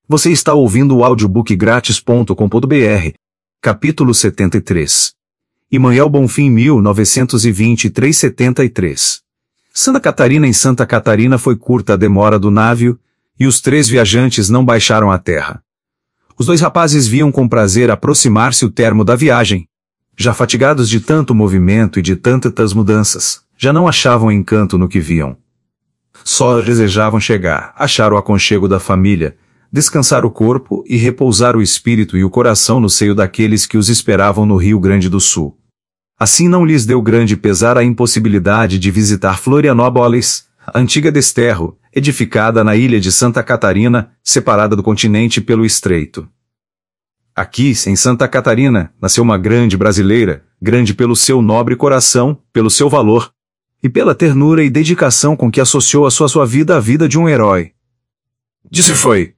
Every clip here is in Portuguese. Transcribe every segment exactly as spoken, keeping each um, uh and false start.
Você está ouvindo o audiobook grátis ponto com ponto br. Capítulo setenta e três. Imanuel Bonfim mil novecentos e vinte e três a setenta e três. Santa Catarina. Em Santa Catarina foi curta a demora do navio, e os três viajantes não baixaram à terra. Os dois rapazes viam com prazer aproximar-se o termo da viagem. Já fatigados de tanto movimento e de tantas mudanças, já não achavam encanto no que viam. Só desejavam chegar, achar o aconchego da família, descansar o corpo e repousar o espírito e o coração no seio daqueles que os esperavam no Rio Grande do Sul. Assim não lhes deu grande pesar a impossibilidade de visitar Florianópolis, a antiga desterro, edificada na ilha de Santa Catarina, separada do continente pelo estreito. Aqui, em Santa Catarina, nasceu uma grande brasileira, grande pelo seu nobre coração, pelo seu valor, e pela ternura e dedicação com que associou a sua, sua vida à vida de um herói. Disse foi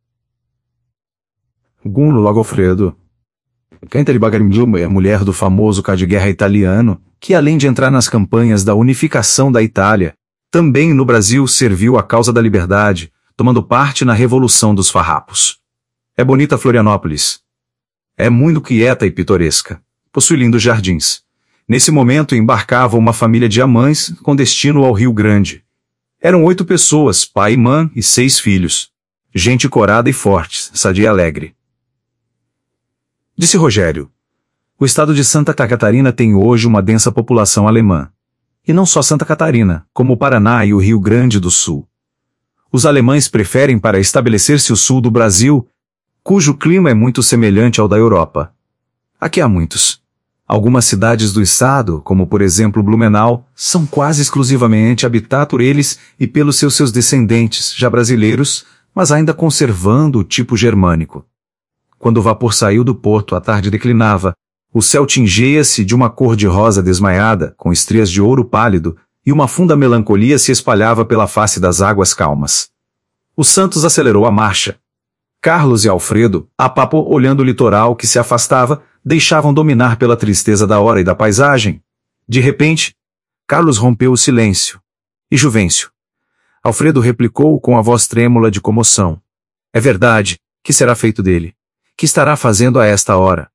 Gunlo Lagofredo. Cantere Bagarimbiu é mulher do famoso cabo de guerra italiano, que além de entrar nas campanhas da unificação da Itália, também no Brasil serviu à causa da liberdade, tomando parte na Revolução dos Farrapos. É bonita Florianópolis. É muito quieta e pitoresca. Possui lindos jardins. Nesse momento embarcava uma família de amães com destino ao Rio Grande. Eram oito pessoas, pai e mãe e seis filhos. Gente corada e forte, sadia e alegre. Disse Rogério. O estado de Santa Catarina tem hoje uma densa população alemã. E não só Santa Catarina, como o Paraná e o Rio Grande do Sul. Os alemães preferem para estabelecer-se o sul do Brasil, cujo clima é muito semelhante ao da Europa. Aqui há muitos. Algumas cidades do estado, como por exemplo Blumenau, são quase exclusivamente habitadas por eles e pelos seus, seus descendentes, já brasileiros, mas ainda conservando o tipo germânico. Quando o vapor saiu do porto, a tarde declinava, o céu tingia-se de uma cor de rosa desmaiada, com estrias de ouro pálido, e uma funda melancolia se espalhava pela face das águas calmas. O Santos acelerou a marcha. Carlos e Alfredo, a papo olhando o litoral que se afastava, deixavam dominar pela tristeza da hora e da paisagem. De repente, Carlos rompeu o silêncio. E Juvencio? Alfredo replicou com a voz trêmula de comoção. É verdade, que será feito dele? Que estará fazendo a esta hora?